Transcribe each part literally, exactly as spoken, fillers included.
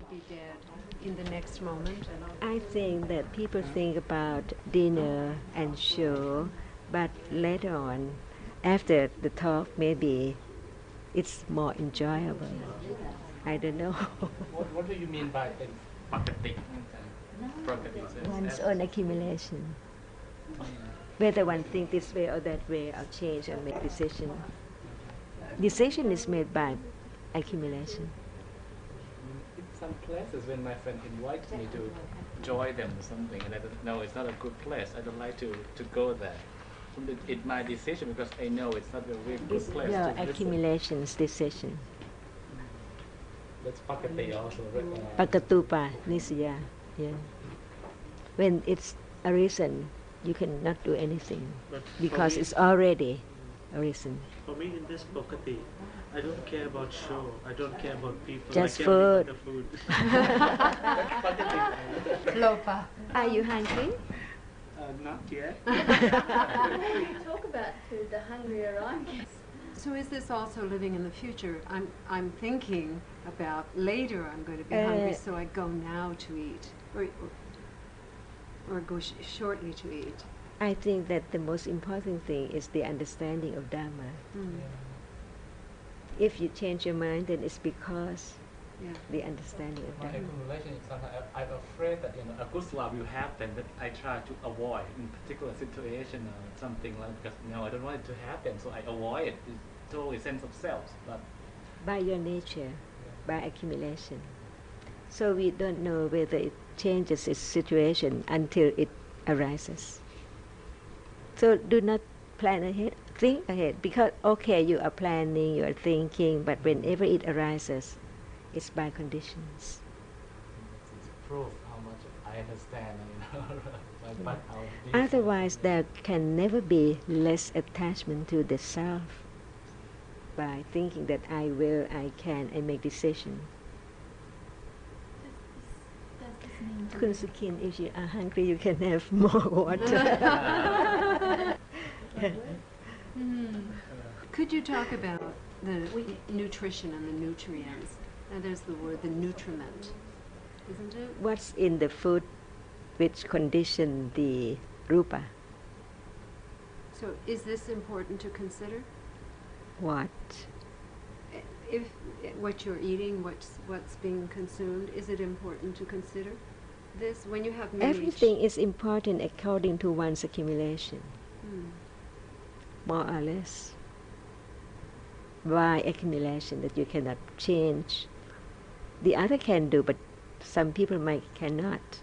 be dead in the next moment? I think that people think about dinner and show, but later on, after the talk, maybe it's more enjoyable. I don't know. What, what do you mean by the prakati? Prakati says One's as- own accumulation. Whether one think this way or that way, or change and make decision. Decision is made by accumulation. In some places, when my friend invites me to join them or something, and I don't know it's not a good place, I don't like to, to go there. So it- it's my decision because I know it's not a very good It's place your to visit. accumulation's decision. That's prakati also. Right? Uh, Pakatupa, nisya. Yeah. When it's arisen, you cannot do anything But for because me- it's already arisen. For me, in this Pokati, I don't care about show. I don't care about people. Just I care about food. the food. Lopa. Are you hungry? uh, not yet. You talk about food, the hungrier I get. So is this also living in the future? I'm I'm thinking about later I'm going to be Uh, hungry, so I go now to eat, or or, or go sh- shortly to eat. I think that the most important thing is the understanding of Dharma. Mm. If you change your mind, then it's because Yeah. the understanding of My Dharma. accumulation is sometimes I- I'm afraid that you know a good swap will happen that I try to avoid in particular situation or something like because you know I don't want it to happen, so I avoid it. It's totally sense of self, but By your nature, by accumulation. So we don't know whether it changes its situation until it arises. So do not plan ahead, think ahead, because okay, you are planning, you are thinking, but whenever it arises, it's by conditions. it's proof how much I understand. You know, like, but how deep- Otherwise, there can never be less attachment to the self by thinking that I will, I can, I make decision. Does this mean Kun Sukin, if you are hungry, you can have more water. Mm. Could you talk about the nutrition and the nutrients? Now there's the word, the nutriment, isn't it? What's in the food which condition the rupa? So is this important to consider? What? If what you're eating, what's what's being consumed, is it important to consider this when you have many? Everything is important according to one's accumulation, Mm. more or less. By accumulation that you cannot change. The other can do, but some people might cannot.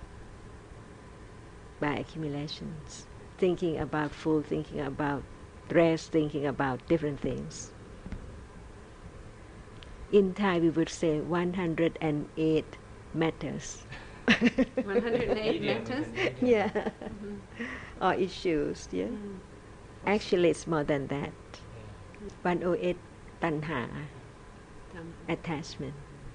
By accumulations, thinking about food, thinking about dress, thinking about different things. In Thai, we would say one hundred eight matters. one hundred eight Medium, matters? medium. Yeah, Mhm. or issues. Yeah, Mm. actually, it's more than that. Yeah. one hundred eight tanha, Um, attachment.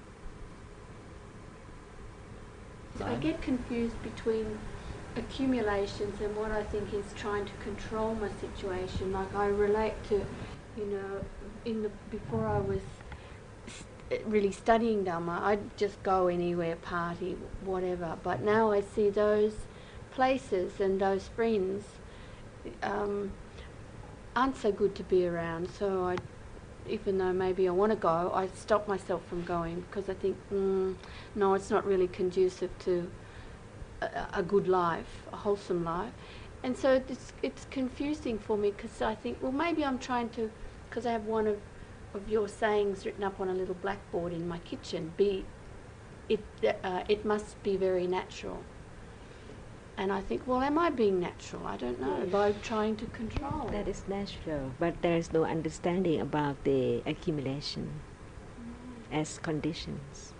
So I get confused between accumulations and what I think is trying to control my situation. Like I relate to, you know, in the before I was st- really studying Dhamma, I'd just go anywhere, party, whatever. But now I see those places and those friends um, aren't so good to be around. So I, even though maybe I want to go, I stop myself from going because I think, mm, no, it's not really conducive to a, a good life, a wholesome life. And so it's, it's confusing for me because I think, well, maybe I'm trying to, because I have one of, of your sayings written up on a little blackboard in my kitchen, be, it, uh, it must be very natural. And I think, well, am I being natural? I don't know, by trying to control. That is natural, but there is no understanding about the accumulation as conditions.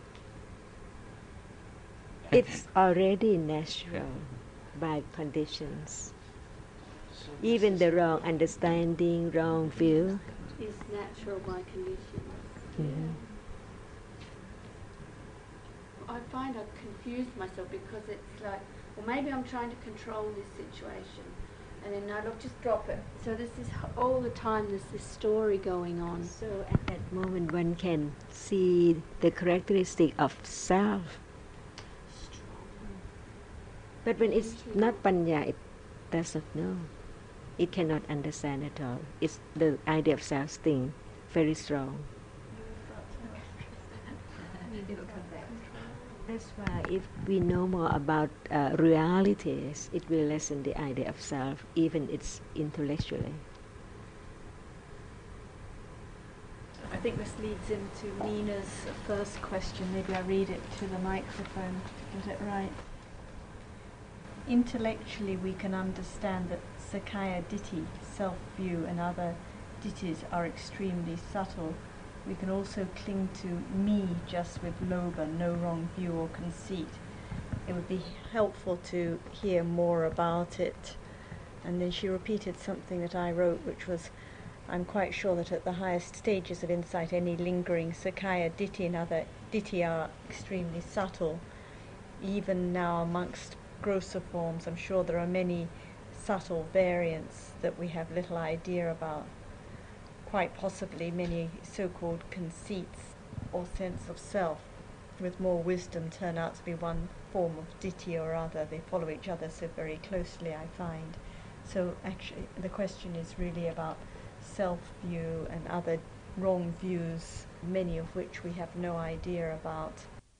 It's already natural by conditions. Even the wrong understanding, wrong view. Is natural by conditions. Mhm. I find I've confused myself because it's like, well, maybe I'm trying to control this situation, and then no, look, just drop it. So there's this h- all the time. There's this story going on. So at that moment one can see the characteristic of self. But when it's not panya, it does not know. It cannot understand at all. It's the idea of self thing, very strong. That's why if we know more about uh, realities, it will lessen the idea of self, even it's intellectually. I think this leads into Nina's first question. Maybe I read it to the microphone to get it right. Intellectually, we can understand that Sakkaya Ditthi, self-view, and other ditthis are extremely subtle. We can also cling to me just with lobha, no wrong view or conceit. It would be helpful to hear more about it. And then she repeated something that I wrote, which was, I'm quite sure that at the highest stages of insight, any lingering Sakkaya Ditthi and other ditthi are extremely subtle. Even now amongst grosser forms, I'm sure there are many subtle variants that we have little idea about. Quite possibly many so-called conceits or sense of self with more wisdom turn out to be one form of ditthi or other. They follow each other so very closely, I find. So actually the question is really about self-view and other wrong views, many of which we have no idea about.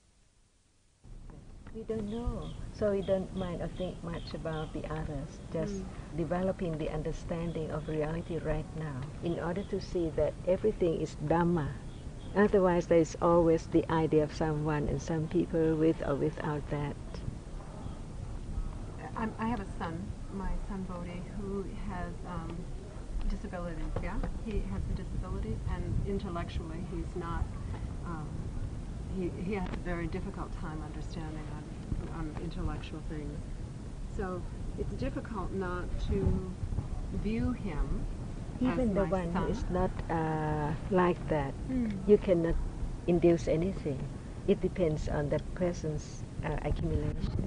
We don't know, so we don't mind or think much about the others, just mm. developing the understanding of reality right now in order to see that everything is Dhamma. Otherwise there is always the idea of someone and some people with or without that. I'm, I have a son, my son Bodhi, who has um, disabilities, yeah? He has a disability, and intellectually he's not, um, he, he has a very difficult time understanding on, on intellectual things. So it's difficult not to view him even as the my one son. who is not uh, like that. Mm. You cannot induce anything. It depends on that person's uh, accumulation.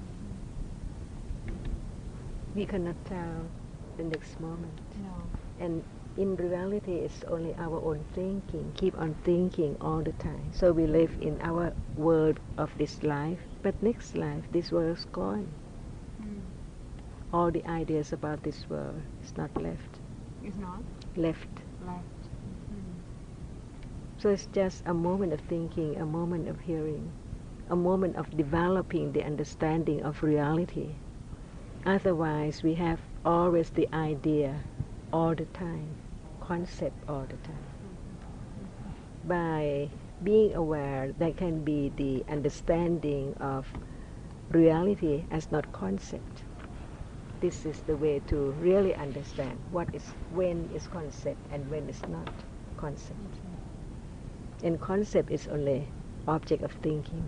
We cannot tell the next moment. No. And in reality, it's only our own thinking, keep on thinking all the time. So we live in our world of this life, but next life, this world is gone. Mm. All the ideas about this world is not left. Is not? Left. Left. Mm. So it's just a moment of thinking, a moment of hearing, a moment of developing the understanding of reality. Otherwise, we have always the idea all the time, concept all the time. By being aware, there can be the understanding of reality as not concept. This is the way to really understand what is, when is concept and when is not concept. And concept is only object of thinking.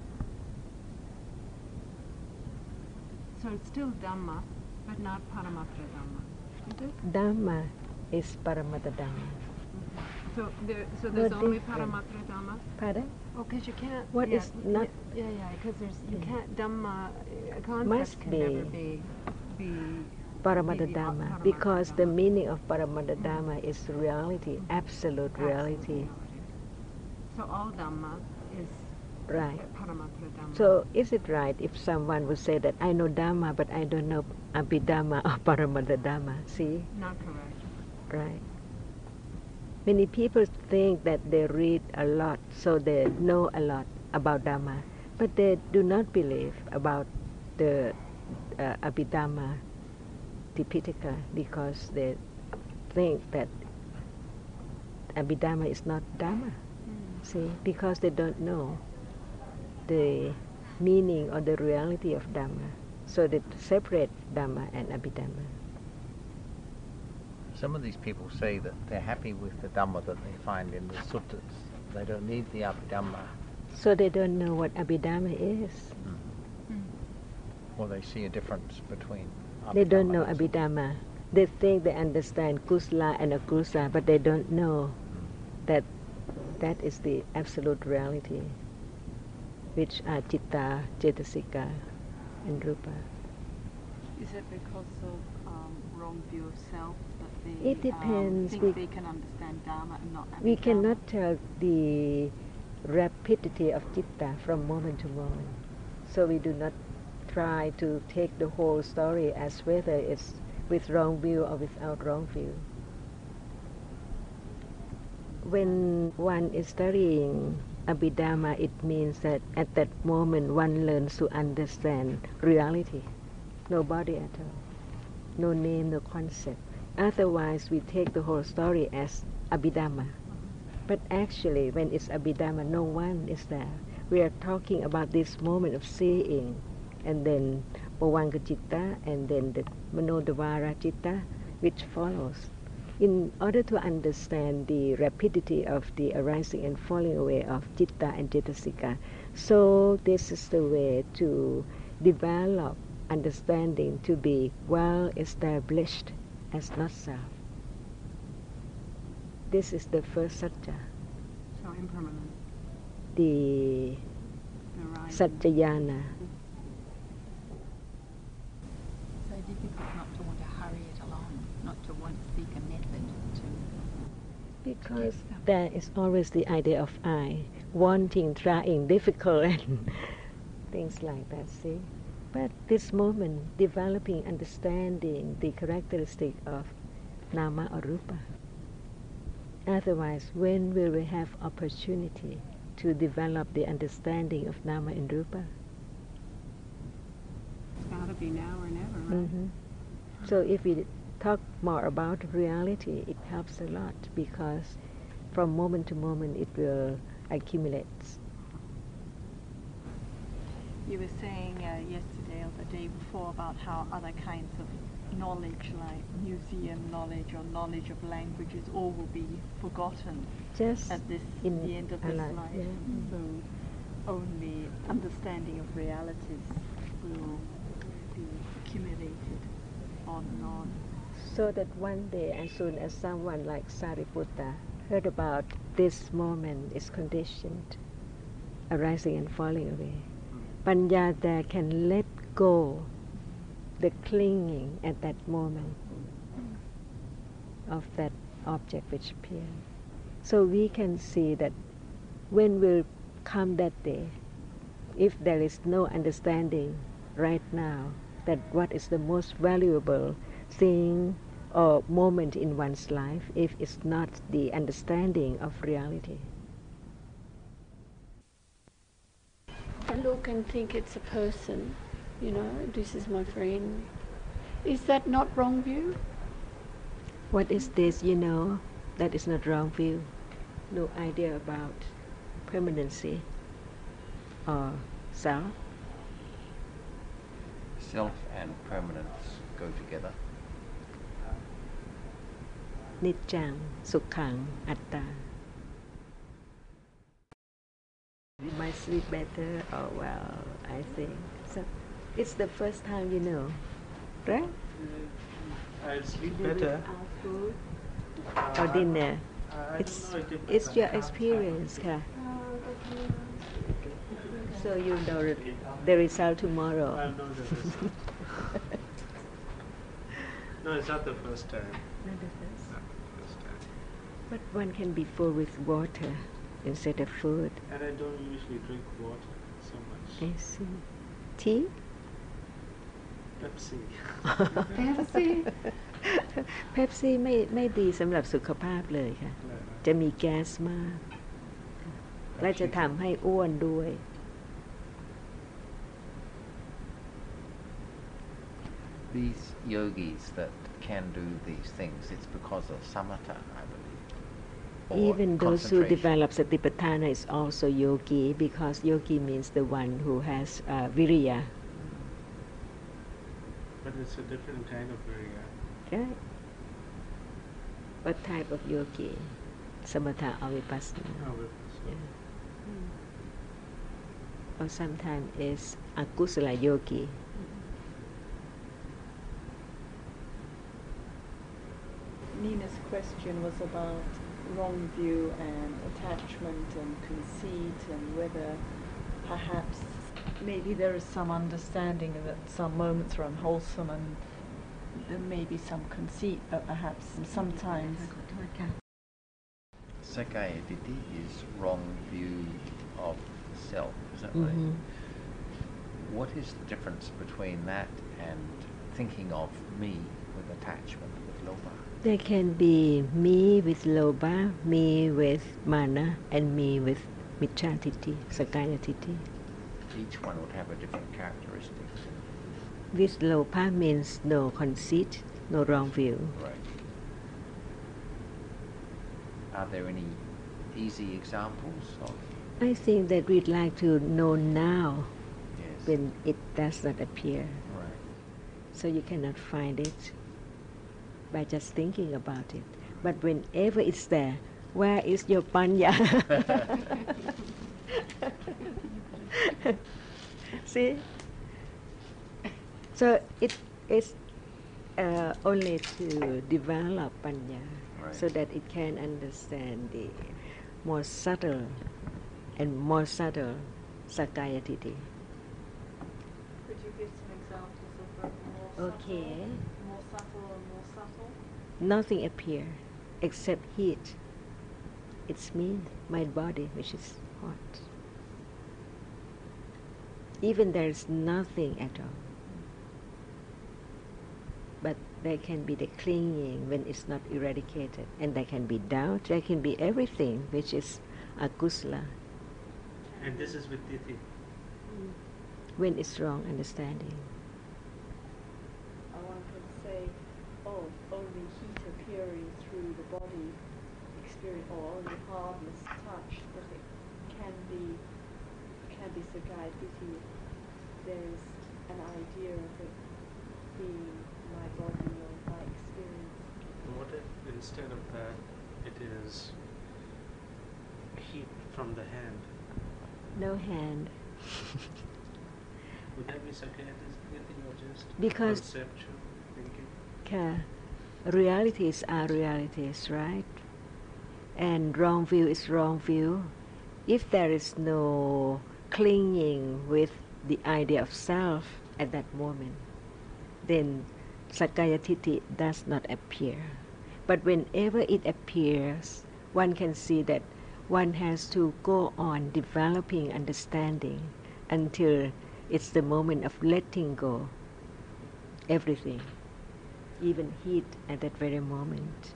So it's still Dhamma, but not Paramatra Dhamma, is it? Dhamma is Paramattha Dhamma. So there, so there's No only different. Paramatra Dhamma? Pardon? Oh, because you can't. What yeah, is not- Yeah, yeah, because there's you Mm. can't Dhamma. Uh, concepts Must can be never be be. Paramattha be the Dhamma, Paramattha because the Dhamma. meaning of Paramattha Dhamma is reality, absolute Absolute reality. So all Dhamma is Right. Paramatra Dhamma. So is it right if someone would say that I know Dhamma but I don't know Abhidhamma or Paramattha Dhamma? See? Not correct. Right. Many people think that they read a lot, so they know a lot about Dhamma, but they do not believe about the uh, Abhidhamma, Tipitaka, because they think that Abhidhamma is not Dhamma. Mm. See, because they don't know the meaning or the reality of Dhamma, so they separate Dhamma and Abhidhamma. Some of these people say that they're happy with the Dhamma that they find in the suttas. They don't need the Abhidhamma. So they don't know what Abhidhamma is. Mm. Or they see a difference between Abhidhamma They don't know and Abhidhamma. They think they understand kusala and akusala, but they don't know that that is the absolute reality, which are citta, cetasika, and rupa. Is it because of um, wrong view of self, that they It depends. Um, We- think they can understand Dharma and not We Abhidharma. cannot tell the rapidity of citta from moment to moment. So we do not try to take the whole story as whether it's with wrong view or without wrong view. When one is studying Abhidharma, it means that at that moment one learns to understand reality. No body at all. No name, no concept. Otherwise, we take the whole story as Abhidharma. But actually, when it's Abhidharma, no one is there. We are talking about this moment of seeing, and then Bhavanga Citta, and then the Manodvara Citta, which follows. In order to understand the rapidity of the arising and falling away of Citta and Cetasika, so this is the way to develop understanding to be well established as not self. This is the first satya, So impermanent. the The rise. Satyayana. So difficult not to want to hurry it along, not to want to seek a method to. Because there is always the idea of I, wanting, trying, difficult, and things like that, see? But this moment, developing, understanding the characteristic of Nama or Rupa. Otherwise, when will we have opportunity to develop the understanding of Nama and Rupa? It's got to be now or never, right? Mhm. So if we talk more about reality, it helps a lot because from moment to moment it will accumulate. You were saying uh, yesterday or the day before about how other kinds of knowledge, like museum knowledge or knowledge of languages, all will be forgotten Just at this in the end of a this life, life. yeah. So only understanding of realities will be accumulated on and on. So that one day, as soon as someone like Sariputta heard about this moment is conditioned, arising and falling away, Panya there can let go the clinging at that moment of that object which appeared. So we can see that when will come that day, if there is no understanding right now that what is the most valuable thing or moment in one's life, if it's not the understanding of reality. I look and think it's a person, you know, this is my friend. Is that not wrong view? What is this, you know, that is not wrong view? No idea about permanency or self. Self and permanence go together. Niccang, Sukhang, Atta. You might sleep better, or well, I think. So it's the first time you know, right? I'll sleep There is better. our food. Uh, Or dinner. I, I It's don't know, it depends it's on your how experience, time. ka. So you know the- the result tomorrow. I'll know the result. No, it's not the first time. Not the first. Not the first time. But one can be full with water instead of food. And I don't usually drink water so much. I see. Tea? Pepsi. Pepsi? Pepsi ไม่ไม่ดีสำหรับสุขภาพเลยค่ะ จะมีแก๊สมาก และจะทำให้อ้วนด้วย These yogis that can do these things, it's because of samatha, I believe. or Even those who concentration. develop satipatthana is also yogi, because yogi means the one who has uh, viriya. But it's a different kind of virya. Right? What type of yogi? Samatha or vipassana? Oh, vipassana. Yeah. Or sometimes it's akusala yogi. Nina's question was about wrong view and attachment and conceit, and whether perhaps maybe there is some understanding that some moments are unwholesome and there may be some conceit, but perhaps sometimes Sakaya Ditti is wrong view of self, is that right? Mhm. What is the difference between that and thinking of me with attachment, with loba? There can be me with loba, me with mana, and me with micchatitti, sakayatitti. Each one would have a different characteristics. With loba means no conceit, no wrong view. Right. Are there any easy examples of? I think that we'd like to know now Yes. when it does not appear. Right. So you cannot find it by just thinking about it. But whenever it's there, where is your panya? See? So it is uh, only to develop panya, Right. so that it can understand the more subtle and more subtle sakaya ditti. Could you give some examples of the more Okay. subtle, more subtle and more subtle? Nothing appear except heat. It's me, my body, which is hot. Even there is nothing at all. But there can be the clinging when it's not eradicated. And there can be doubt, there can be everything which is akusala And this is with Dithi. when it's wrong understanding. I want to say, oh, only heat appearing through the body experience, or only hardness touch, that it can be can be Sakaya Ditti. There's an idea of it being my body or my experience. What if instead of that it is heat from the hand? No hand. Would that be Sakaya Ditti or just Because- conceptual thinking? Ka- realities are realities, right? And wrong view is wrong view. If there is no clinging with the idea of self at that moment, then Sakaya Ditti does not appear. But whenever it appears, one can see that one has to go on developing understanding until it's the moment of letting go everything, even heat at that very moment.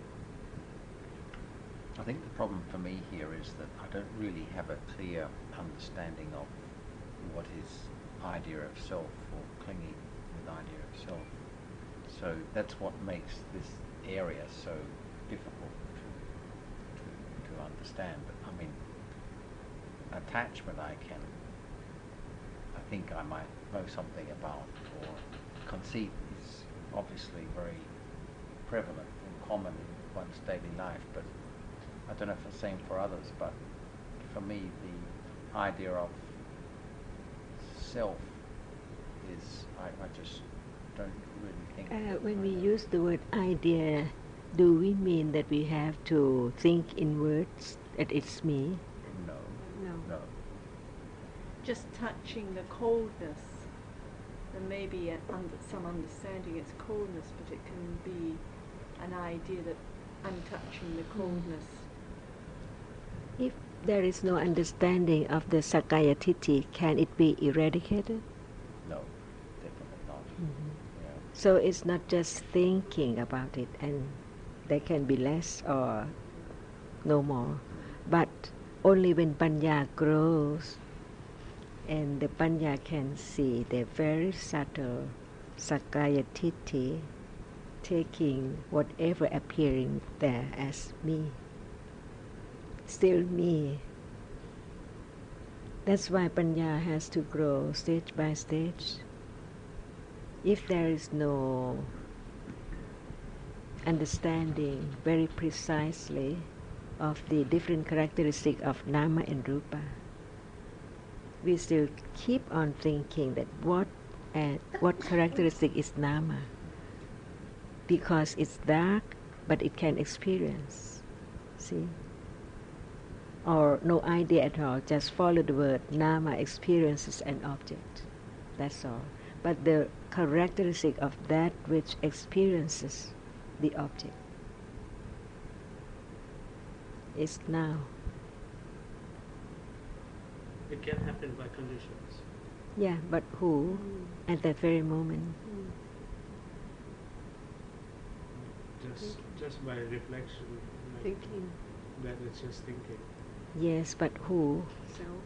I think the problem for me here is that I don't really have a clear understanding of what is idea of self or clinging with idea of self. So that's what makes this area so difficult to, to, to understand. But I mean, attachment I can, I think I might know something about, or conceit is obviously very prevalent and common in one's daily life, but I don't know if it's the same for others, but for me the idea of self is, I, I just don't really think. Uh, when we use the word idea, do we mean that we have to think in words that it's me? No, No. no. Just touching the coldness, there may be an under, some understanding it's coldness, but it can be an idea that I'm touching the coldness. If there is no understanding of the Sakaya Ditti, can it be eradicated? No, definitely not. Mhm. Yeah. So it's not just thinking about it and there can be less or no more, but only when Panya grows and the Panya can see the very subtle Sakaya Ditti taking whatever appearing there as me, still me. That's why Panya has to grow stage by stage. If there is no understanding very precisely of the different characteristics of Nama and Rupa, we still keep on thinking that what uh, what characteristic is Nama, because it's dark but it can experience, see? Or no idea at all, just follow the word Nama experiences an object, that's all. but the characteristic of that which experiences the object is now. It can happen by conditions. Yeah, but who at that very moment? Just just by reflection, like Thinking. that it's just thinking. Yes, but who? Self.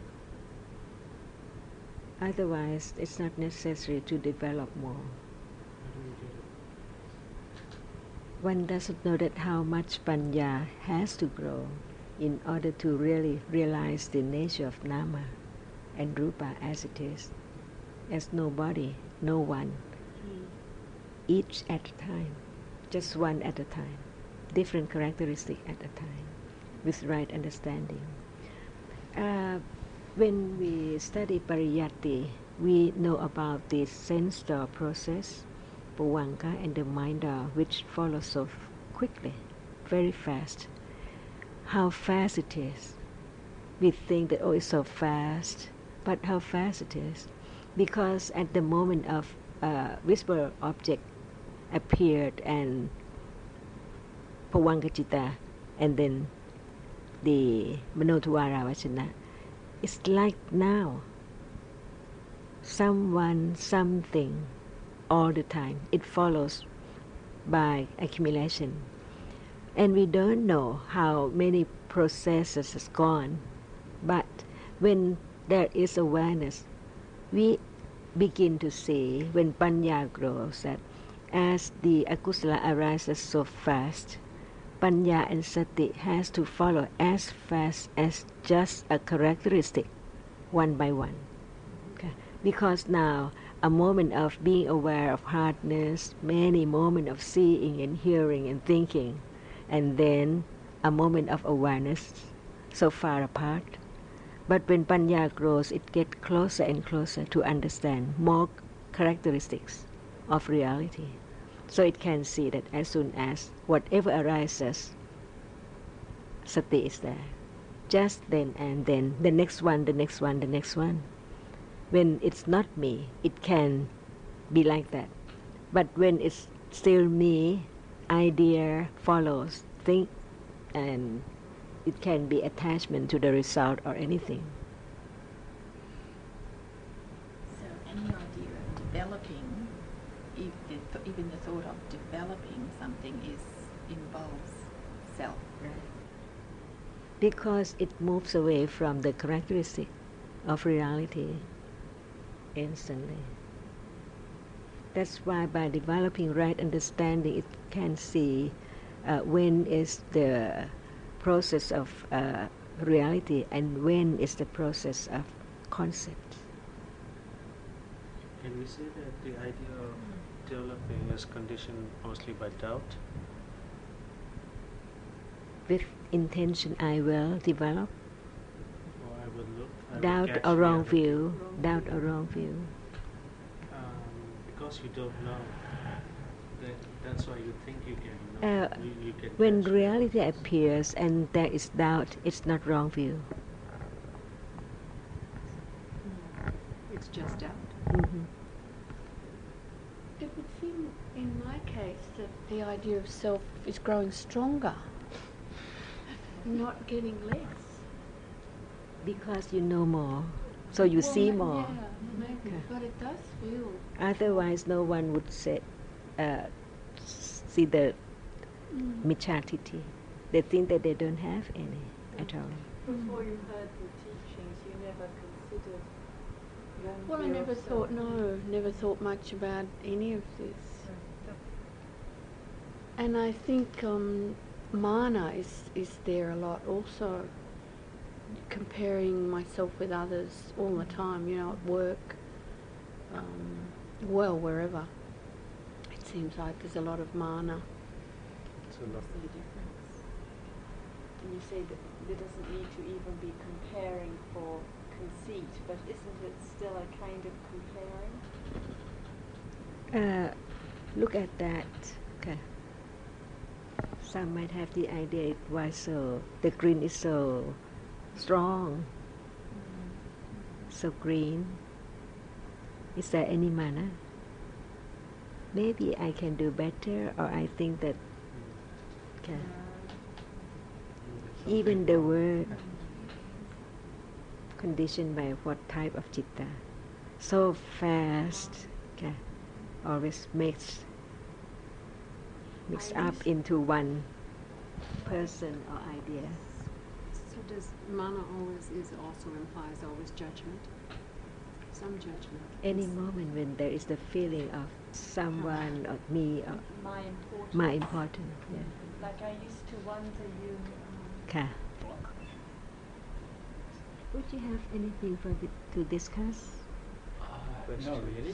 Otherwise, it's not necessary to develop more. I don't get it. One doesn't know that how much panya has to grow in order to really realize the nature of nama and rupa as it is, as no body, no one, each at a time, just one at a time, different characteristic at a time, with right understanding. Uh, when we study pariyatti, we know about the sense door process, Pawanka, and the mind door, which follows so f- quickly, very fast. How fast it is. We think that, oh, it's so fast, but how fast it is. Because at the moment of uh, whisper object appeared and Pawanka Citta, and then the Manotwara Vachana, it's like now. Someone, something, all the time. It follows by accumulation. And we don't know how many processes has gone. But when there is awareness, we begin to see, when panya grows, that as the akusala arises so fast, panya and sati has to follow as fast as just a characteristic, one by one. Okay. Because now a moment of being aware of hardness, many moments of seeing and hearing and thinking, and then a moment of awareness so far apart. But when panya grows, it gets closer and closer to understand more characteristics of reality. So it can see that as soon as whatever arises, sati is there. Just then and then, the next one, the next one, the next one. When it's not me, it can be like that. But when it's still me, idea follows, think, and it can be attachment to the result or anything. So any idea of developing, if the th- even the thought of developing something is involves self. Right. Because it moves away from the characteristic of reality instantly. That's why by developing right understanding, it can see uh, when is the process of uh, reality and when is the process of concept. Can we say that the idea of developing is conditioned mostly by doubt? With intention, I will develop. Or I will look, I will Doubt catch or the wrong other view. thing? Doubt or wrong view. Um, because you don't know, that, that's why you think you can know. Uh, you, you can when catch the reality others. appears and there is doubt, it's not wrong view. It's just doubt. Mm-hmm. It would seem in my case that the idea of self is growing stronger, not getting less. Because you know more, so you Well, see ma- more. Yeah, maybe, Okay. but it does feel. Otherwise, no one would say, uh, see the Mm. michatiti. They think that they don't have any at all. Before you heard the teachings, you never considered wrong Well, I view never of thought, self. no, never thought much about any of this. And I think um, mana is, is there a lot also, comparing myself with others all the time, you know, at work, um, well, wherever. It seems like there's a lot of mana. It's a lot. The difference. And you say that there doesn't need to even be comparing for conceit, but isn't it still a kind of comparing? Uh, look at that. Okay. Some might have the idea why so the green is so strong, so green. Is there any mana? maybe I can do better, or I think that okay, even the word conditioned by what type of citta, so fast, okay, always makes mixed up into one person or idea. So does mana always is also implies always judgment? Some judgment. Any moment when there is the feeling of someone or me or My important. my important, yeah. Like I used to wonder you. Um, Okay. Would you have anything for the, to discuss? Uh, no, really.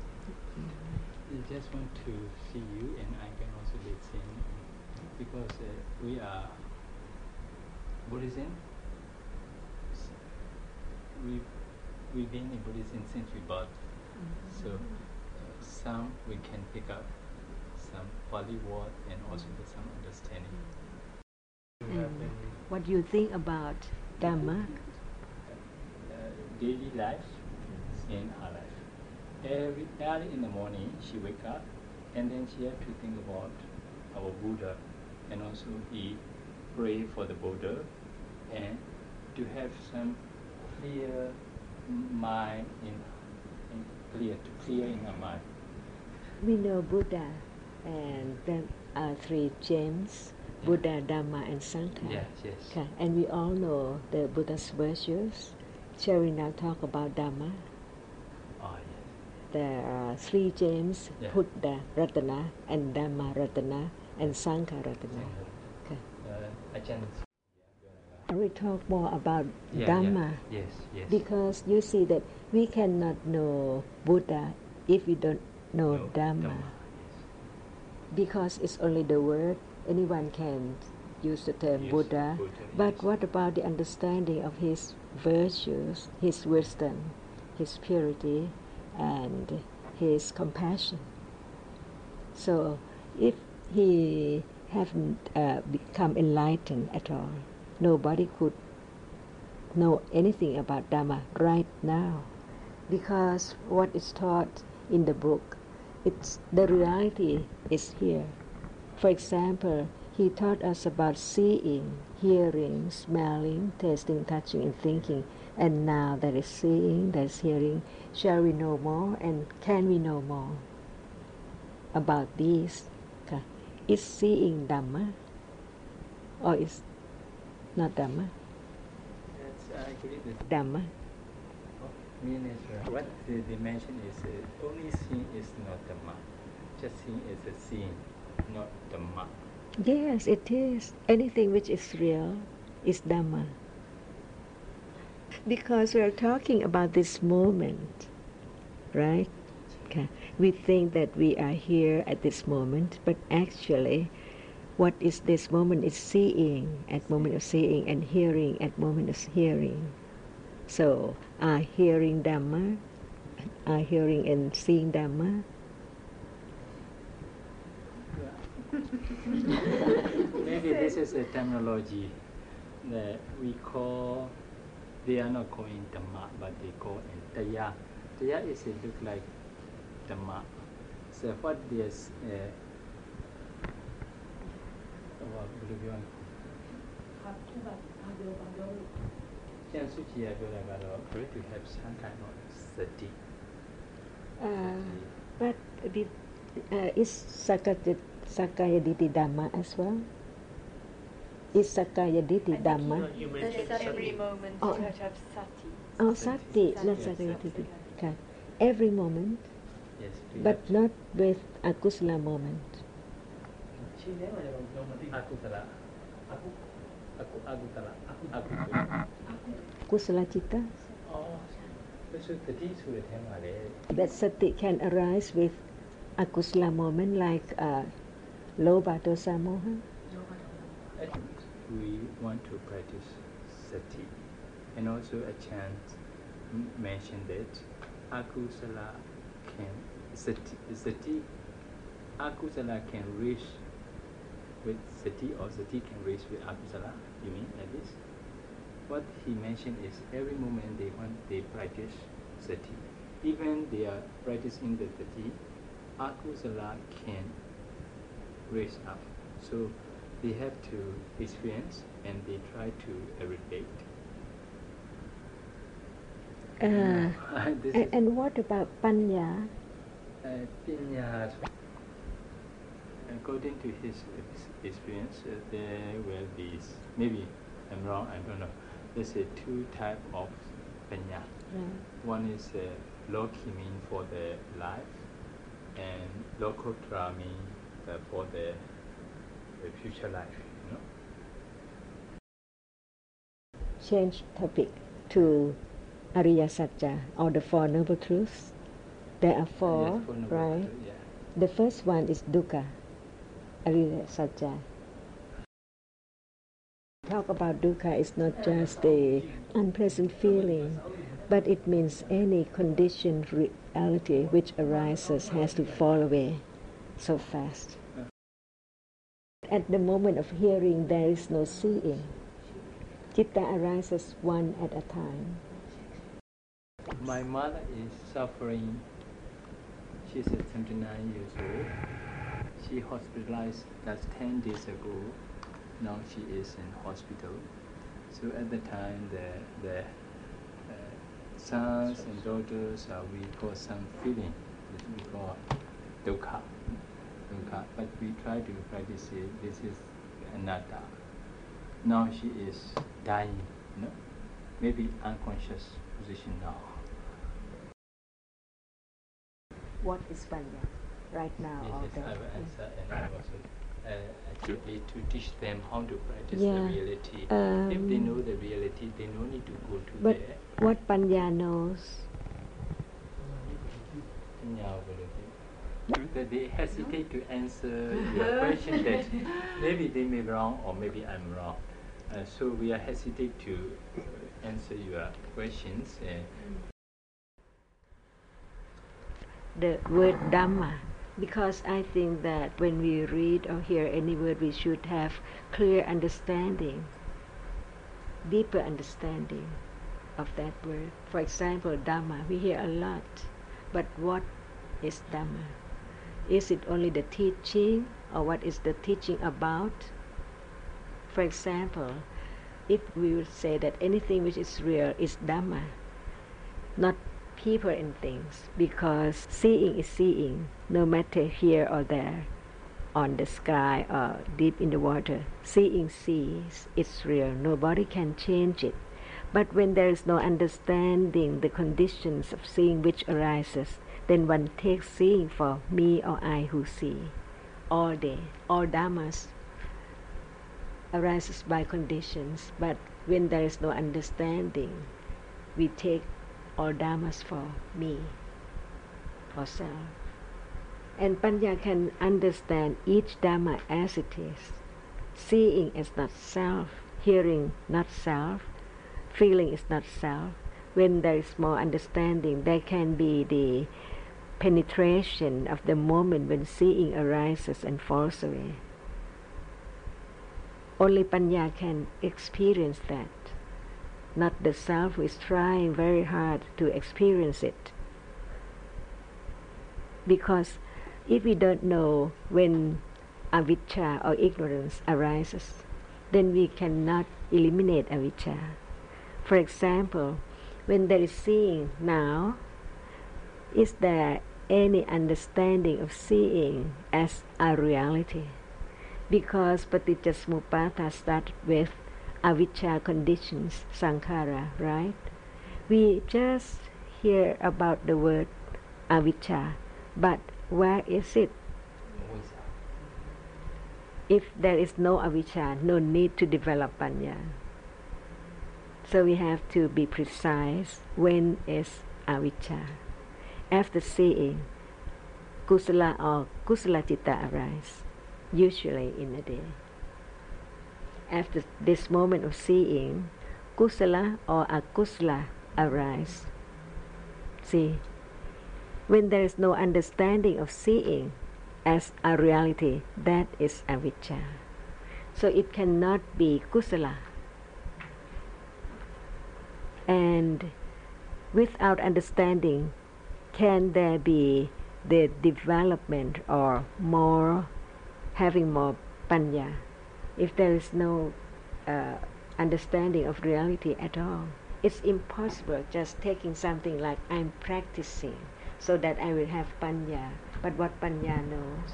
I just want to see you, and I can also listen because uh, we are Buddhism. S- We we've been in Buddhism since we birth, so uh, some we can pick up some Pali word and also get some understanding. And what do you think about Dhamma? Uh, daily life in her life. Every early in the morning, she wake up, and then she have to think about our Buddha, and also he pray for the Buddha, and to have some clear mind in, in clear to clear in her mind. We know Buddha, and there are three James, Yeah. Buddha, Dhamma, and Sangha. Yes, yes. Okay. And we all know the Buddha's virtues. Shall we now talk about Dhamma? Oh yes. There are three James, Yeah. Buddha Ratana, and Dhamma Ratana, and Sangha Ratana. Okay. Uh, Ajahn. We talk more about Yeah, Dhamma. yeah. Yes, yes. Because you see that we cannot know Buddha if we don't know No, Dhamma. yes. Because it's only the word, anyone can use the term Yes, Buddha. Buddha, But yes. what about the understanding of his virtues, his wisdom, his purity, and his compassion? So if he haven't uh, become enlightened at all, nobody could know anything about Dhamma right now, because what is taught in the book, it's the reality is here. For example, he taught us about seeing, hearing, smelling, tasting, touching, and thinking. And now there is seeing, there is hearing. Shall we know more, and can we know more about these? Okay. Is seeing Dhamma, or is not Dhamma? Yes, I agree with Dhamma. meaning is, uh, what the dimension is, uh, only seeing is not Dhamma. Just seeing is a seeing, not Dhamma. Yes, it is. Anything which is real is Dhamma. Because we are talking about this moment, right? Okay. We think that we are here at this moment, but actually, what is this moment is seeing at moment of seeing, and hearing at moment of hearing. So, are hearing Dhamma, are hearing and seeing Dhamma. Maybe this is a terminology that we call, they are not calling Dhamma, but they call it Taya. Taya is it look like Dhamma. So what is, uh, what would you want? Jan Suchi, I feel like to have some kind of sati. Uh, but the, uh, is Sakaya, Sakaya Ditti Dhamma as well? Is Sakaya Ditti Dhamma? You There's mentioned every sati. moment Oh. you have to have sati. Oh, Sati. Sati, not Yes, Sakaya Sati. Ditti. Okay. Every moment, Yes, we but have not with Akusala moment. Akusala. Aku, aku, agutala. Aku. Kusala Citta. Oh, this is the teacher with him. That Sati can arise with Akusala moment like uh, Lobha Dosa Moha. We want to practice sati, and also a chant m- mentioned that akusala can sati, sati akusala can reach with sati, or sati can reach with akusala. You mean like this? What he mentioned is every moment they want they practice sati, even they are practicing the sati, akusala can raise up. So they have to experience and they try to eradicate. Uh, This and, is- and what about panya? Uh, Pinya, according to his ex- experience, uh, there will be, s- maybe I'm wrong, I don't know, there's a two type of Panya. Right. One is uh, Loki mean for the life, and Lokotra mean uh, for the, the future life, you know. Change topic to Ariya Satya or the Four Noble Truths. There are four, Yes, for Noble right? Truth, yeah. The first one is dukkha, Ariya Satya. Talk about dukkha is not just the unpleasant feeling, but it means any conditioned reality which arises has to fall away so fast. At the moment of hearing, there is no seeing. Citta arises one at a time. My mother is suffering. She's uh, seventy-nine years old. She hospitalized just ten days ago. Now she is in hospital. So at the time, the the uh, sons and daughters are we got some feeling. Which we call dukkha, dukkha. But we try to practice it. This is anatta. Now she is dying. No, maybe unconscious position now. What is panya right now? Yes, or yes, the- I will answer, and I also uh, actually to teach them how to practice Yeah, the reality. If they um, know the reality, they no need to go to But there. what panya knows? Now, that they hesitate to answer your question that maybe they may be wrong or maybe I'm wrong. Uh, so we are hesitate to uh, answer your questions. Uh, The word Dhamma, because I think that when we read or hear any word, we should have clear understanding, deeper understanding of that word. For example, Dhamma, we hear a lot, but what is Dhamma? Is it only the teaching, or what is the teaching about? For example, if we would say that anything which is real is Dhamma, not people and things, because seeing is seeing, no matter here or there, on the sky or deep in the water. Seeing sees, it's real, nobody can change it. But when there is no understanding the conditions of seeing which arises, then one takes seeing for me or I who see. All day, all dhammas arises by conditions, but when there is no understanding, we take all dhammas for me, for self. And Panya can understand each dhamma as it is. Seeing is not self, hearing not self, feeling is not self. When there is more understanding, there can be the penetration of the moment when seeing arises and falls away. Only Panya can experience that, not the self who is trying very hard to experience it. Because if we don't know when avijja or ignorance arises, then we cannot eliminate avijja. For example, when there is seeing now, is there any understanding of seeing as a reality? Because Paticca started with avijja conditions, sankhara, right? We just hear about the word avijja, but where is it? If there is no avijja, no need to develop panya. So we have to be precise. When is avijja? After seeing, kusala or kusala citta arise, usually in a day. After this moment of seeing, kusala or akusala arise. See, when there is no understanding of seeing as a reality, that is avijja. So it cannot be kusala. And without understanding, can there be the development or more, having more panya. If there is no uh, understanding of reality at all, it's impossible just taking something like I'm practicing so that I will have panya. But what panya knows?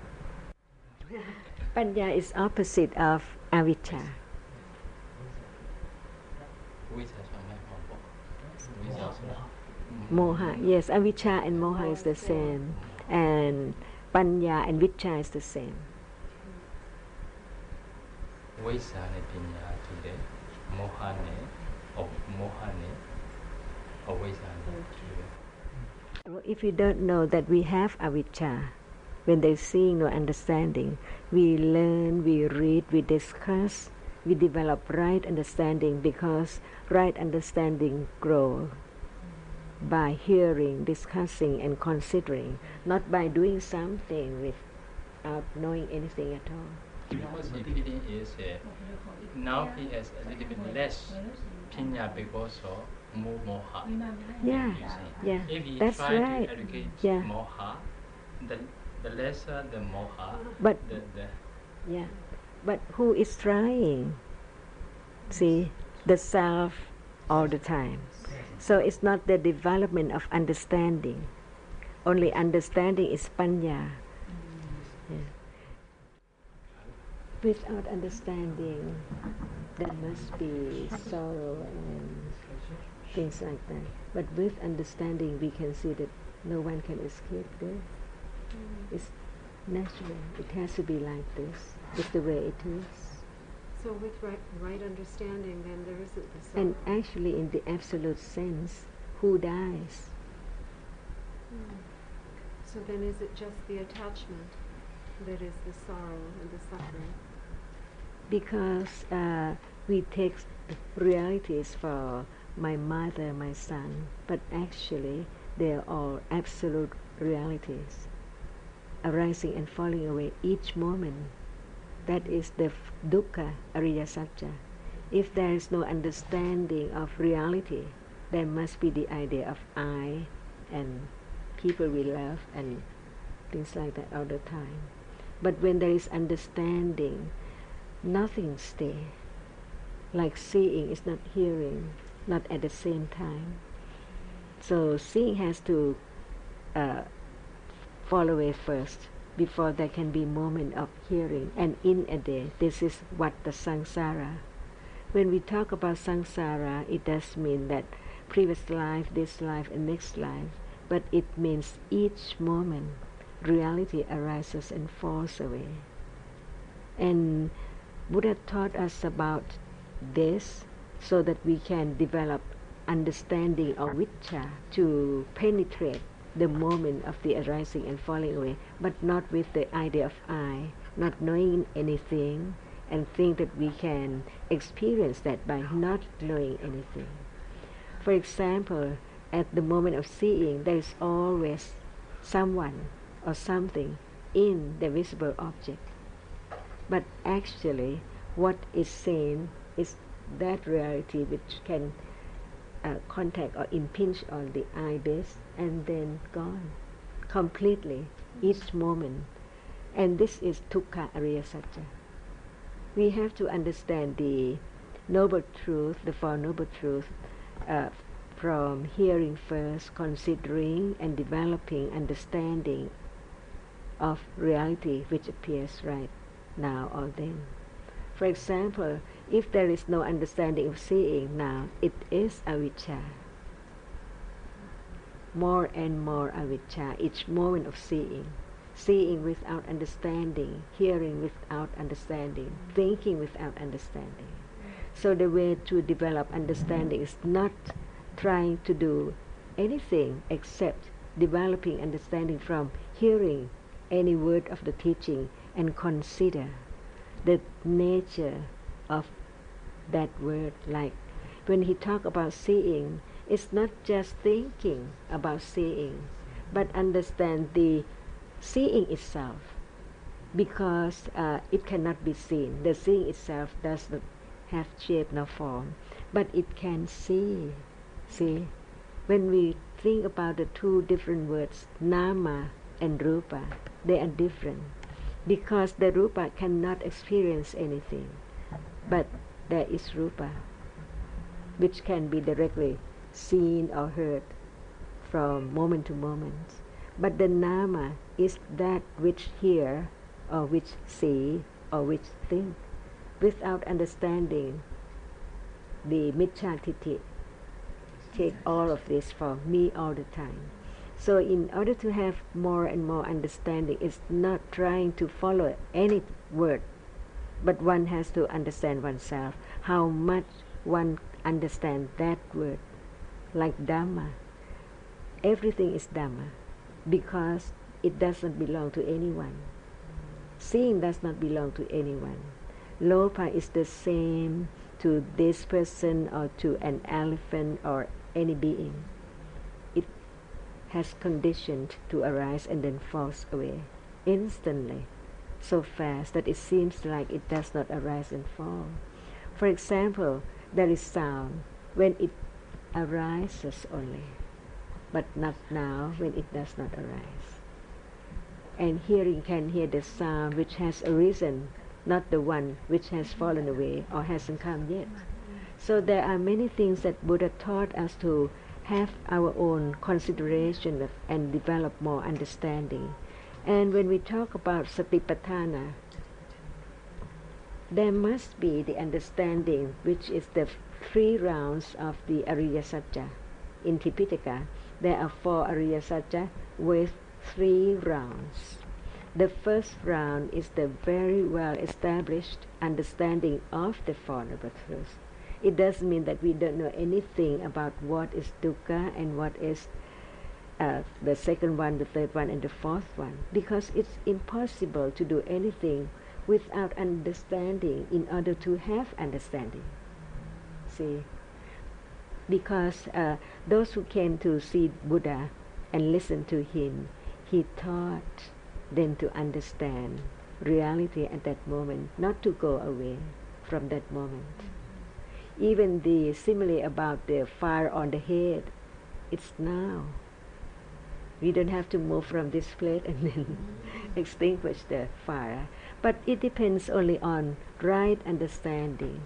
Panya is opposite of avijja. Moha, yes, avijja and moha is the same, and panya and vijja is the same. ဝိဇ္ဇာနဲ့ပညာတူတယ်မောဟနဲ့ဩမောဟနဲ့အဝိဇ္ဇာနဲ့တူတယ် If we don't know that we have avijja, when there's seeing no understanding, we learn, we read, we discuss, we develop right understanding, because right understanding grows by hearing, discussing and considering, not by doing something without knowing anything at all. Because the feeling is uh, now he has a little bit less pinya because of more moha. Yeah, yeah, If he that's try right. to educate Yeah. moha, the the lesser the moha, But the, the yeah, but who is trying? See, the self all the time. So it's not the development of understanding. Only understanding is panya. Yeah. Without understanding, there must be sorrow and things like that. But with understanding, we can see that no one can escape this. It's natural. It has to be like this. It's the way it is. So with right, right understanding, then there isn't the sorrow. And actually, in the absolute sense, who dies? Mm. So then is it just the attachment that is the sorrow and the suffering? Because uh, we take realities for my mother, my son, but actually they are all absolute realities, arising and falling away each moment. That is the f- dukkha, ariya satya. If there is no understanding of reality, there must be the idea of I and people we love and things like that all the time. But when there is understanding, nothing stays. Like seeing is not hearing, not at the same time. So seeing has to uh, fall away first before there can be moment of hearing. And in a day, this is what the samsara. When we talk about samsara, it does mean that previous life, this life, and next life, but it means each moment reality arises and falls away. And Buddha taught us about this so that we can develop understanding of vijja to penetrate the moment of the arising and falling away, but not with the idea of I, not knowing anything, and think that we can experience that by not knowing anything. For example, at the moment of seeing, there is always someone or something in the visible object. But actually, what is seen is that reality which can uh, contact or impinge on the eye base and then gone completely each moment. And this is dukkha ariya satya. We have to understand the noble truth, the Four Noble Truths, uh, from hearing first, considering and developing understanding of reality which appears right now or then. For example, if there is no understanding of seeing now, it is avijja. More and more avijja, each moment of seeing. Seeing without understanding, hearing without understanding, thinking without understanding. So the way to develop understanding is not trying to do anything except developing understanding from hearing any word of the teaching and consider the nature of that word. Like when he talk about seeing, it's not just thinking about seeing, but understand the seeing itself, because uh, it cannot be seen. The seeing itself does not have shape nor form, but it can see. See, when we think about the two different words, nama and rupa, they are different, because the rupa cannot experience anything, but there is rupa, which can be directly seen or heard from moment to moment. But the nama is that which hear, or which see, or which think. Without understanding, the Micchātitthi take all of this for me all the time. So in order to have more and more understanding, it's not trying to follow any word, but one has to understand oneself, how much one understands that word. Like Dhamma, everything is Dhamma, because it doesn't belong to anyone. Seeing does not belong to anyone. Lopa is the same to this person or to an elephant or any being. It has conditioned to arise and then falls away instantly, so fast that it seems like it does not arise and fall. For example, there is sound when it arises only, but not now when it does not arise. And hearing can hear the sound which has arisen, not the one which has fallen away or hasn't come yet. So there are many things that Buddha taught us to have our own consideration of and develop more understanding. And when we talk about Satipatthana, there must be the understanding, which is the three rounds of the Ariya Satya. In Tipitaka, there are four Ariya Satya with three rounds. The first round is the very well established understanding of the Four Noble Truths. It doesn't mean that we don't know anything about what is dukkha and what is uh, the second one, the third one, and the fourth one, because it's impossible to do anything without understanding in order to have understanding. See, because uh, those who came to see Buddha and listen to him, he taught them to understand reality at that moment, not to go away from that moment. Even the simile about the fire on the head, it's now. We don't have to move from this place and then extinguish the fire. But it depends only on right understanding.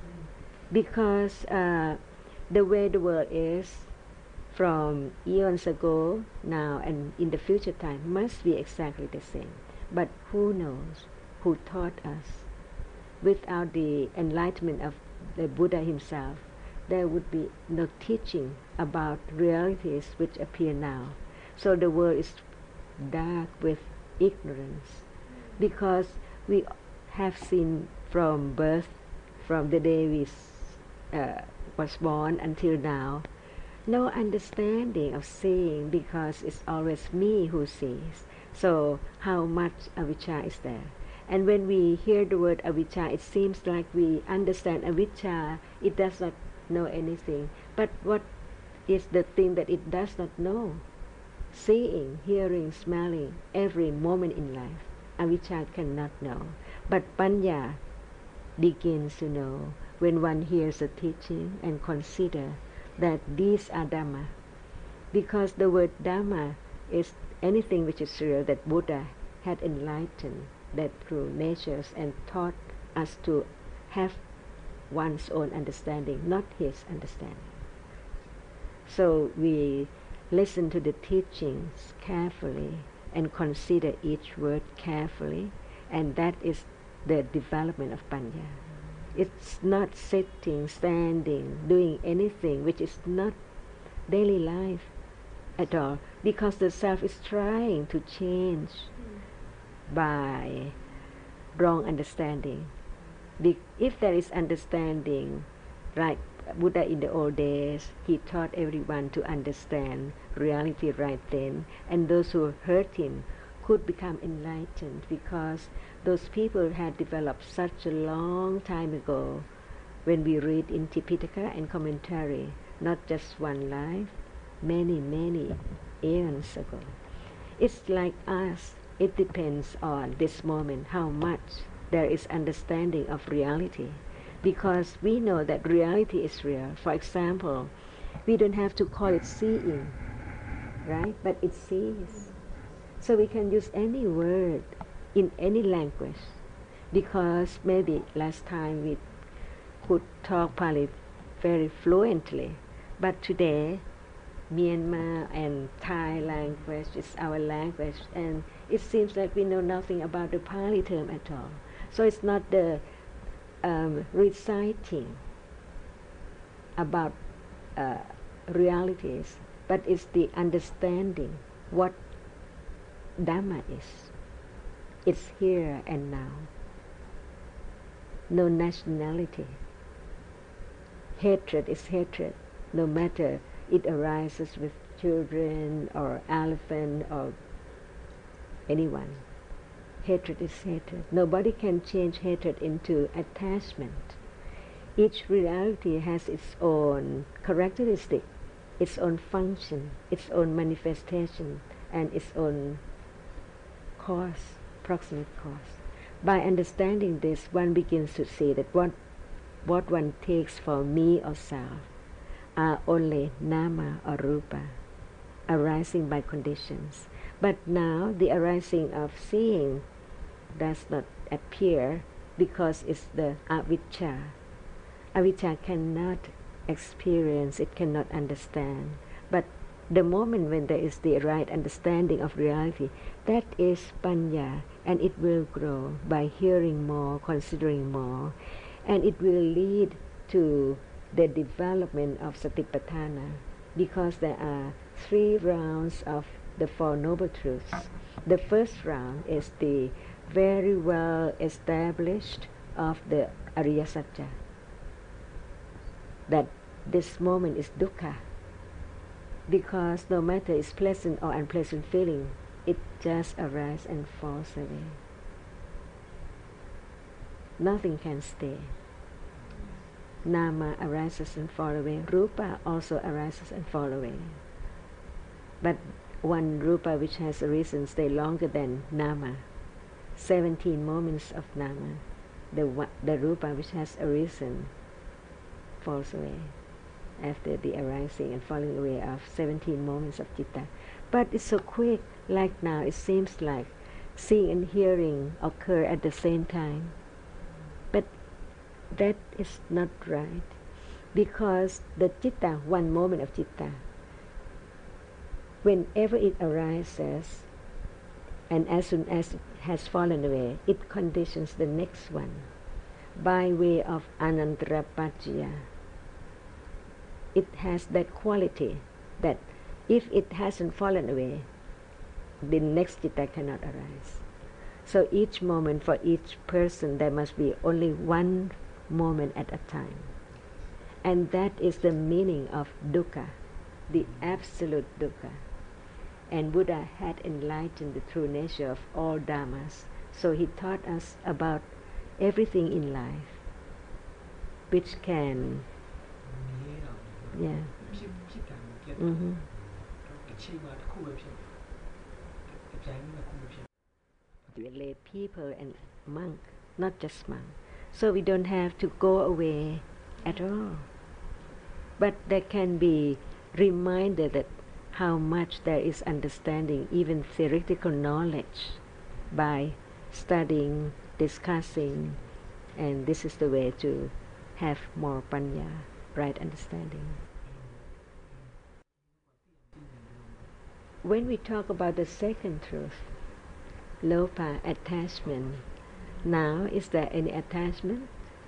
Because uh, the way the world is from eons ago, now, and in the future time must be exactly the same. But who knows? Who taught us? Without the enlightenment of the Buddha himself, there would be no teaching about realities which appear now. So the world is dark with ignorance, because we have seen from birth, from the day we uh, was born until now, no understanding of seeing, because it's always me who sees. So how much avijja is there? And when we hear the word avijja, it seems like we understand avijja, it does not know anything. But what is the thing that it does not know? Seeing, hearing, smelling, every moment in life, avijja cannot know. But panya begins to know when one hears a teaching and consider that these are Dhamma. Because the word Dhamma is anything which is real that Buddha had enlightened, that through natures, and taught us to have one's own understanding, not his understanding. So we listen to the teachings carefully and consider each word carefully, and that is the development of Panya. It's not sitting, standing, doing anything which is not daily life at all, because the self is trying to change by wrong understanding. Be- if there is understanding, like Buddha in the old days, he taught everyone to understand reality right then, and those who heard him could become enlightened, because those people had developed such a long time ago. When we read in Tipitaka and commentary, not just one life, many, many eons ago. It's like us. It depends on this moment how much there is understanding of reality, because we know that reality is real. For example, we don't have to call it seeing, right? But it sees. So we can use any word in any language, because maybe last time we could talk Pali very fluently, but today Myanmar and Thai language is our language, and it seems like we know nothing about the Pali term at all. So it's not the um, reciting about uh, realities, but it's the understanding what Dhamma is. It's here and now. No nationality. Hatred is hatred, no matter it arises with children or elephant or anyone. Hatred is hatred. Nobody can change hatred into attachment. Each reality has its own characteristic, its own function, its own manifestation, and its own cause, proximate cause. By understanding this, one begins to see that what, what one takes for me or self are only nama or rupa, arising by conditions. But now the arising of seeing does not appear because it's the avijja. Avijja cannot experience, it cannot understand. But the moment when there is the right understanding of reality, that is panya, and it will grow by hearing more, considering more, and it will lead to the development of Satipatthana, because there are three rounds of the Four Noble Truths. The first round is the very well established of the Ariya Satya, that this moment is dukkha, because no matter it's pleasant or unpleasant feeling, it just arises and falls away. Nothing can stay. Nama arises and falls away. Rupa also arises and falls away. But one rupa which has arisen stay longer than nama. Seventeen moments of nama. The, the rupa which has arisen falls away after the arising and falling away of seventeen moments of citta. But it's so quick, like now it seems like seeing and hearing occur at the same time. But that is not right, because the citta, one moment of citta, whenever it arises, and as soon as it has fallen away, it conditions the next one by way of anantara paccaya. It has that quality that if it hasn't fallen away, the next citta cannot arise. So each moment for each person, there must be only one moment at a time. And that is the meaning of dukkha, the absolute dukkha. And Buddha had enlightened the true nature of all dhammas, so he taught us about everything in life which can, yeah. Mm-hmm. Lay people and monk, not just monk. So we don't have to go away at all. But there can be reminded that how much there is understanding, even theoretical knowledge, by studying, discussing, and this is the way to have more panya, right understanding. When we talk about the second truth, lopa, attachment, now is there any attachment?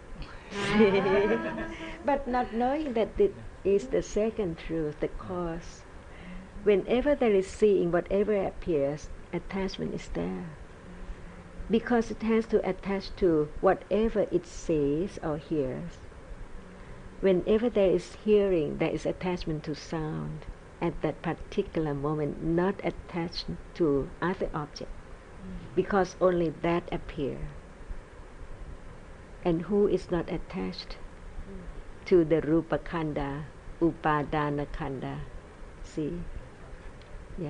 But not knowing that it is the second truth, the cause. Whenever there is seeing, whatever appears, attachment is there. Because it has to attach to whatever it sees or hears. Whenever there is hearing, there is attachment to sound at that particular moment, not attached to other object, because only that appears. And who is not attached to the rupa khanda, upadana khanda? See? Yeah.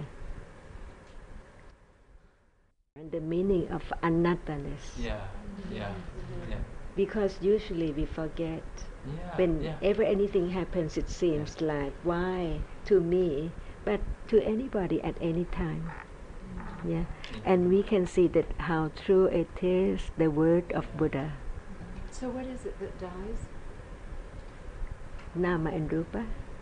And the meaning of anatta-ness. Yeah, yeah, yeah. Because usually we forget. Yeah, Whenever yeah. anything happens, it seems Yeah. like, why to me? But to anybody at any time. Yeah, and we can see that how true it is, the word of Buddha, So what is it that dies? Nama and Rupa.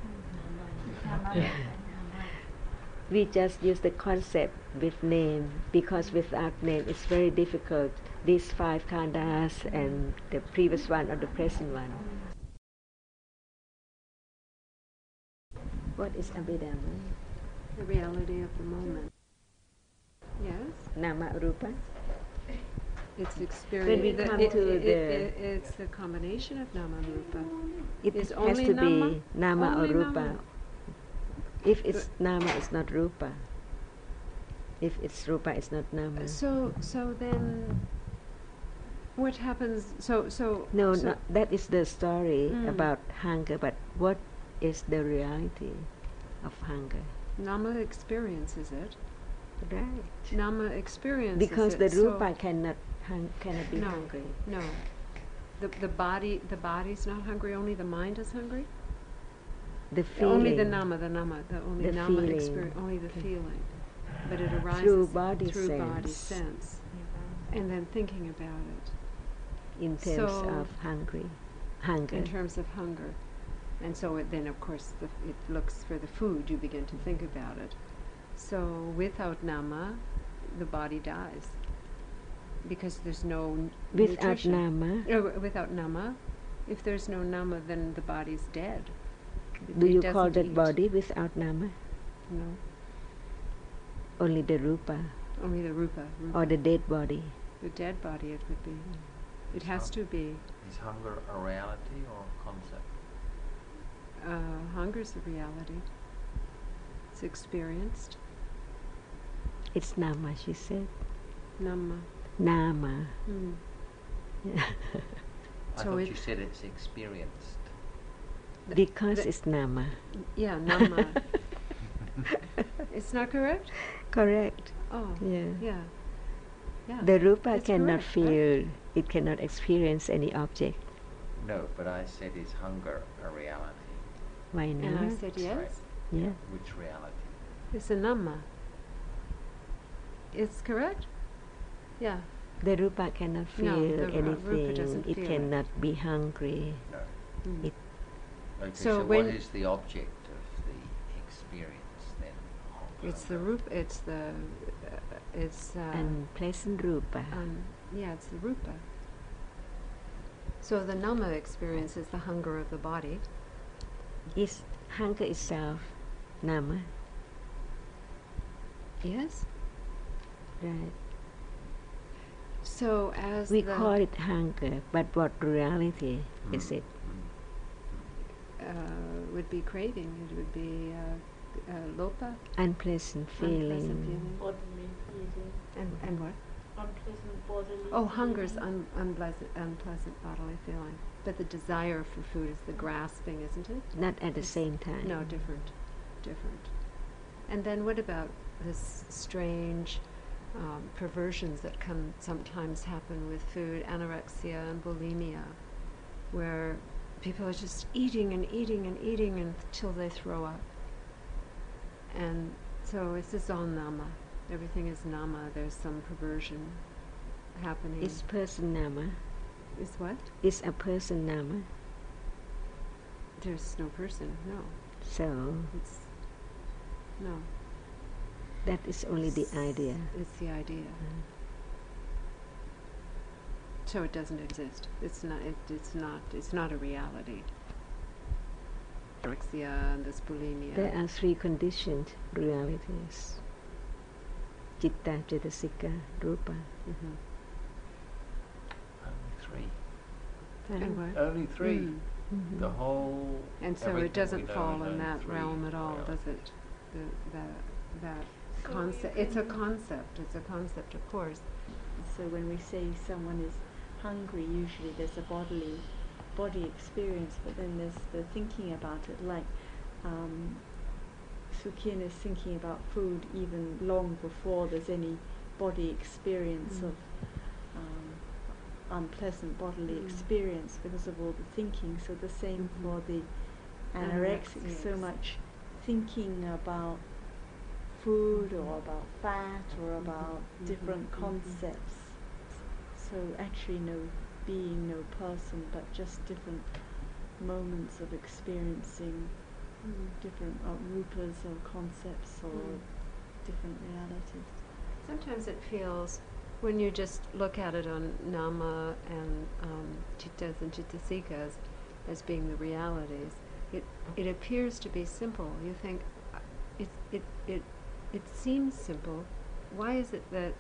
We just use the concept with name, because without name it's very difficult. These five khandhas and the previous one or the present one. What is Abhidhamma? The reality of the moment. Yes? Nama Rupa? It's experience. When we the- come it- to it- the- it- it's the combination of nama and rupa. It Is has only to Nama? be Nama or Only Rupa. Nama. If it's Nama, it's not Rupa. If it's Rupa, it's not Nama. So, so then, what happens? So, so No, so no, that is the story Mm. about hunger, but what is the reality of hunger? nama experiences it. Right. Nama experiences Because it. the so- Rupa cannot hung, cannot be no, hungry. no. The the body the body's not hungry. Only the mind is hungry. The feeling. Only the nama, the nama, the only The nama feeling. experience, only the feeling. But it arises Through body through sense. body sense, and then thinking about it in terms So- of hungry, hunger. in terms of hunger, and so it, then of course the, it looks for the food. You begin to think about it. So without nama, the body dies because there's no n- Without nutrition. Nama, No, w- without nama, if there's no nama, then the body's dead. It- do it you call doesn't that eat. body without Nama? No, Only the Rupa, only the rupa. rupa. or the dead body? The dead body, it would be. It has to be. Is hunger a reality or a concept? Uh, hunger's a reality. It's experienced. It's Nama, she said. Nama. Nama. Hmm. I So thought it- you said it's experienced. The- Because the- it's Nama. Yeah, nama. It's not correct? Correct. Oh, Yeah. yeah. Yeah. The Rupa That's cannot correct, feel, right? it cannot experience any object. No, but I said, is hunger a reality? Why not? And I said yes. Right. Yeah. Which reality? It's a nama. It's correct? Yeah. The Rupa cannot feel No, the Ru- Rupa anything. doesn't It feel it. cannot be hungry. No. Mm. It- Okay, So so, when- what is the object of the experience then? of It's the hunger? rupa. It's the. Uh, it's. Uh, Unpleasant Rupa. um, yeah, it's the rupa. So the nama experience is the hunger of the body. Is hunger itself Nama? Yes. Right. So as We the, call it hunger, but what reality Mm. is it? Mm. uh, would be craving. It would be uh, uh, lopa, Unpleasant feeling. unpleasant feeling. Bodily feeling, And and what? unpleasant bodily Oh, hunger's feeling. un- unpleasant, unpleasant bodily feeling. But the desire for food is the grasping, isn't it? Not at the It's- same time. No, different, different. And then what about this strange um, perversions that can sometimes happen with food, anorexia and bulimia, where people are just eating and eating and eating until they throw up. And so it's just all nama. Everything is nama. There's some perversion happening. Is person Nama? Is what? Is a person Nama? There's no person. No. So It's no. that is only the idea. It's the idea. So it doesn't exist. It's not. It, it's not. It's not a reality. Anorexia and this bulimia. There are three conditioned realities. Citta, Cetasika, Rupa. Mhm. Only three. And what? Only three. Mm. Mhm. The whole. And so everything it doesn't we know fall is in only that three realm at all, realities. does it? The, that that So concept. you It's a can- concept. It's a concept, of course. So when we say someone is hungry, usually there's a bodily body experience, but then there's the thinking about it, like um, Sukhin is thinking about food even long before there's any body experience Mm. of um, unpleasant bodily Mm. experience because of all the thinking. So the same Mhm. for the anorexic, so Anorexics. much thinking about food or about fat or about Mhm, different mhm, mhm. concepts. So actually no being, no person, but just different moments of experiencing Mm. different uh, rupas or concepts or Mm. different realities. Sometimes it feels, when you just look at it on nama and um, chittas and chittasikas as being the realities, it it appears to be simple. You think, uh, it it it it seems simple. Why is it that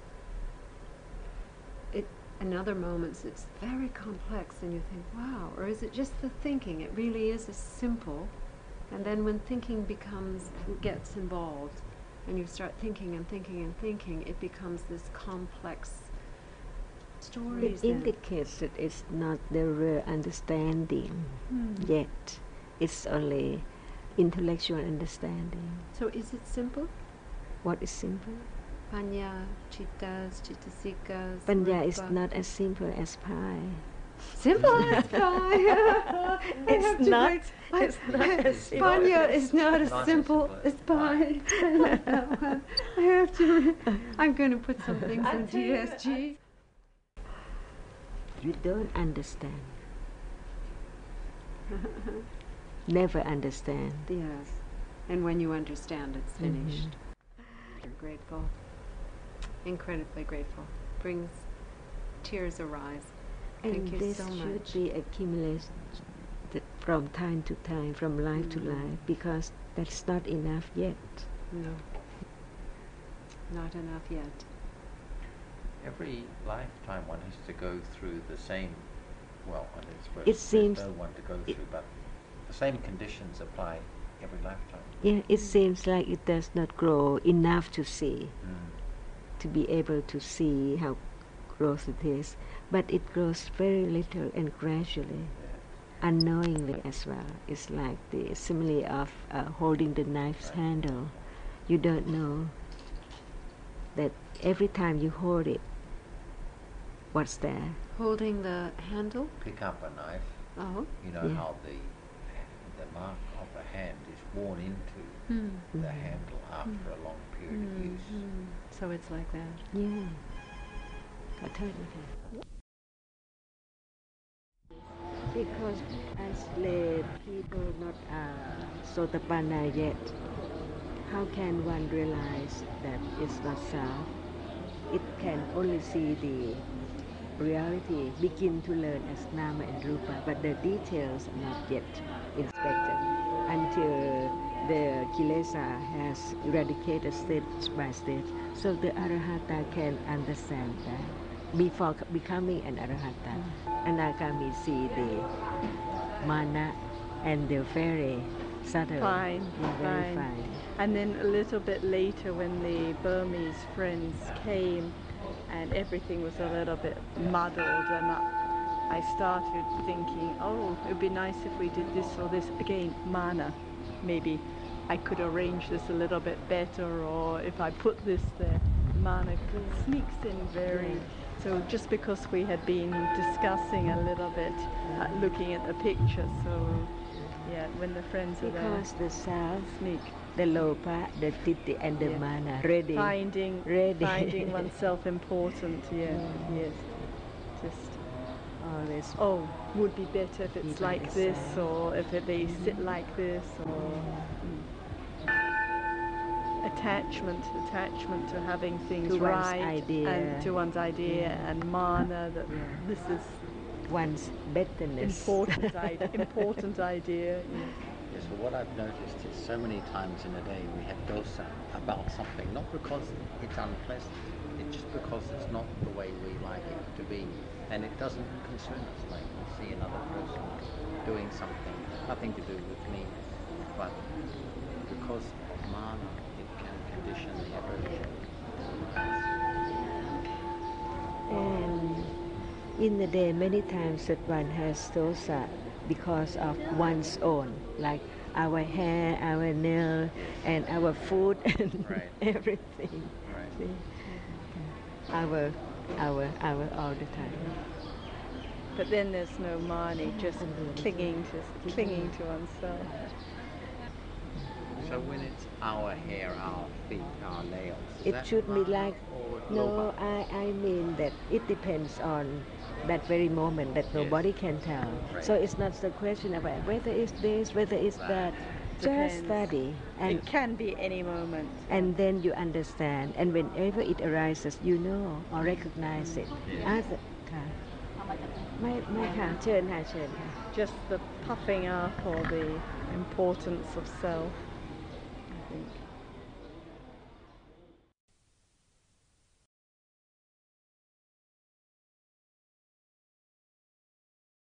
it in other moments it's very complex and you think, wow? Or is it just the thinking? It really is as simple, and then when thinking becomes gets involved, and you start thinking and thinking and thinking, it becomes this complex stories. It then. indicates that it's not the real understanding Hmm. yet. It's only intellectual understanding. So is it simple? What is simple? Panya, chittas, chittasikas. Panya is rupa. not as simple as pie. Simple as pie. I It's have to not- wait. it's not as simple. Panya is not as Not as simple simple as as pie. I like that one. I have to. I'm going to put some things in G S G. You don't understand. Never understand. Yes. And when you understand, it's Mhm. finished. You're grateful. Incredibly grateful. Brings tears arise. Thank And you this so should much. be accumulated from time to time, from life to Mm. life, because that's not enough yet. No. Not enough yet. Every lifetime one has to go through the same, well, I suppose It there's seems- no one to go it- through, but the same conditions apply every lifetime. Yeah, it seems like it does not grow enough to see, to be able to see how gross it is, but it grows very little and gradually, unknowingly as well. It's like the simile of uh, holding the knife's Right. handle. You don't know that every time you hold it, what's there? Holding the handle. Pick up a knife, Oh. you know Yeah. how the the mark of the hand is worn into Hmm. the Mhm. handle after a long period of Hmm. use. Hmm. So it's like that. Yeah. Eternity. Because as lay people not uh, Sotapanna yet, how can one realize that it's not self? It can only see the reality, begin to learn as Nama and Rupa, but the details are not yet inspected until the Kilesa has eradicated stage by stage. So the Arahata can understand that. Before c- becoming an Arahata, Anagami see the mana and the very subtle. Fine, Yeah, very fine. fine. And then a little bit later when the Burmese friends came and everything was a little bit muddled and I, I started thinking, oh, it would be nice if we did this or this. Again, mana. Maybe I could arrange this a little bit better, or if I put this there, mana sneaks in very... So just because we had been discussing a little bit, uh, looking at the picture, so yeah, when the friends are there, Because the self, sneak. the lopa, the titi, and the Yeah. mana ready. Finding, Ready. finding oneself important, yeah, Mm. yes. Just, Always. oh, would be better if Be it's by like the this, side. or if it, they sit like this, or mm. attachment, attachment to having things To one's right, idea. and to one's idea, Yeah. and mana, that Yeah. this is One's betterness. important, I- important idea. Yeah. Yeah, so what I've noticed is so many times in a day we have dosa about something, not because it's unpleasant, it's just because it's not the way we like it to be, and it doesn't concern us. Like we see another person doing something, nothing to do with me, but because of mana, it can condition the aversion. And in the day, many times that one has dosa because of one's own, like our hair, our nail, and our food, and Right. everything. Right. See? Our, our, our, all the time. But then there's no mani, just clinging to clinging to oneself. So when it's our hair, our feet, our nails. Is It that should be Raha like, or no, Lobha? I, I mean that it depends on that very moment that nobody can tell. Right. So it's not the question about whether it's this, whether it's that. Just Depends. study and It can be any moment. and then you understand, and whenever it arises you know or recognize it. Yeah. As ค่ะ ไม่ไม่ค่ะเชิญค่ะเชิญค่ะ Just the puffing up or the importance of self, I think.